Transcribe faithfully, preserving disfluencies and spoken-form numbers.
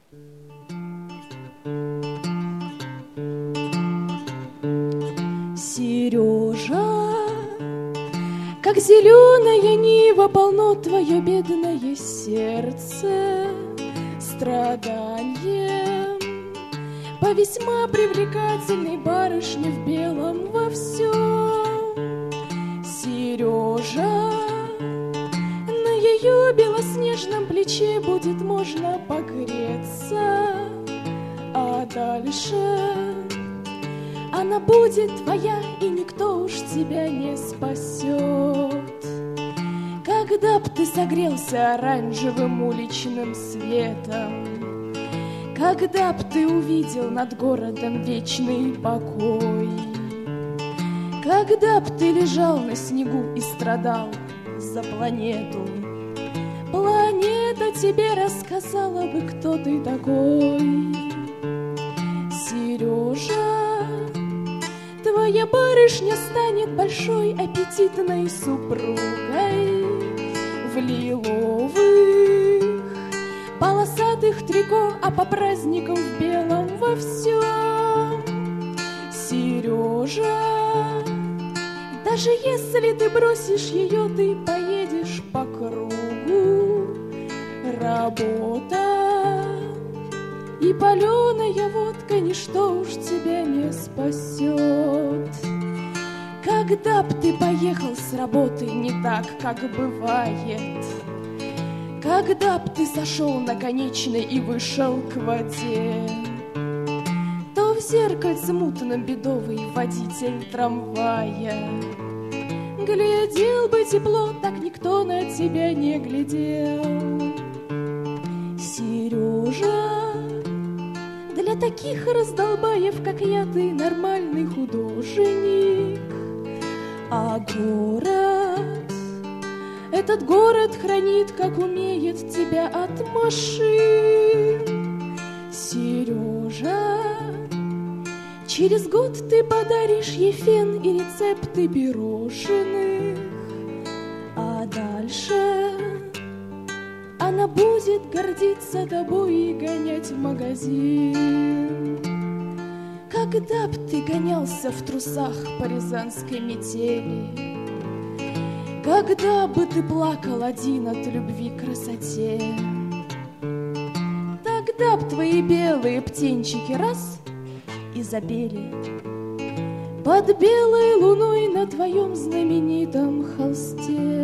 Сережа, как зеленая нива, полно твое бедное сердце страданием по весьма привлекательной барышне в белом во всем. Сережа, на ее белоснежном плече будет можно погреться, а дальше она будет твоя, и никто уж тебя не спасет. Когда б ты согрелся оранжевым уличным светом, когда б ты увидел над городом вечный покой, когда б ты лежал на снегу и страдал за планету, планета тебе рассказала бы, кто ты такой. Сережа, твоя барышня станет большой аппетитной супругой в лиловых полосатых трико, а по праздникам в белом во всем. Сережа, даже если ты бросишь ее, ты поедешь по кругу. Работа и паленая водка, ничто уж тебя не спасет. Когда б ты поехал с работы не так, как бывает, когда б ты сошел на конечной и вышел к воде, то в зеркальце мутном бедовый водитель трамвая глядел бы тепло, так никто на тебя не глядел. Сережа, для таких раздолбаев, как я, ты нормальный художник. А город, этот город хранит, как умеет, тебя от машин. Сережа, через год ты подаришь ей фен и рецепты пирожных, а дальше она будет гордиться тобой и гонять в магазин. Когда б ты гонялся в трусах по рязанской метели, когда бы ты плакал один от любви к красоте, тогда б твои белые птенчики раз и запели под белой луной на твоем знаменитом холсте.